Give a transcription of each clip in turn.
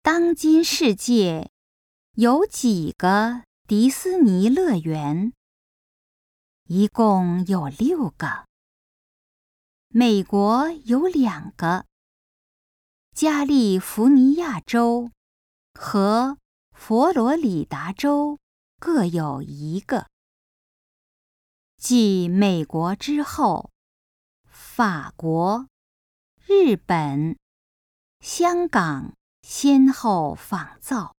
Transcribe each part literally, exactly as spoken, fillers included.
当今世界有几个迪士尼乐园？一共有六个。美国有两个，加利福尼亚州和佛罗里达州各有一个。继美国之后，法国、日本、香港先后仿造。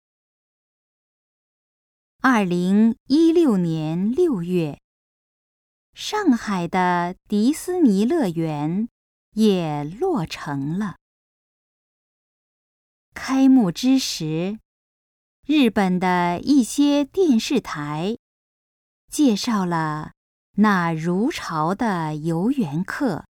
二零一六年六月，上海的迪士尼乐园也落成了。开幕之时，日本的一些电视台介绍了那如潮的游园客。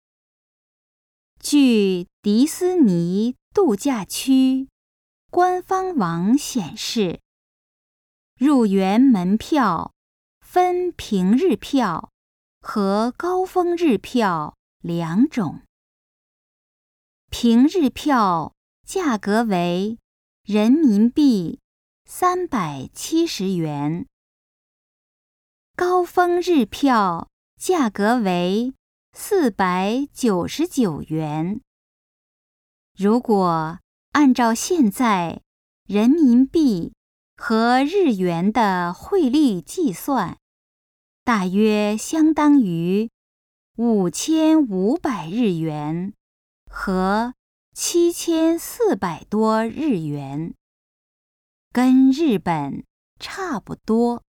据迪士尼度假区官方网显示，入园门票分平日票和高峰日票两种。平日票价格为人民币三百七十元，高峰日票价格为四百九十九元。如果按照现在人民币和日元的汇率计算，大约相当于五千五百日元和七千四百多日元，跟日本差不多。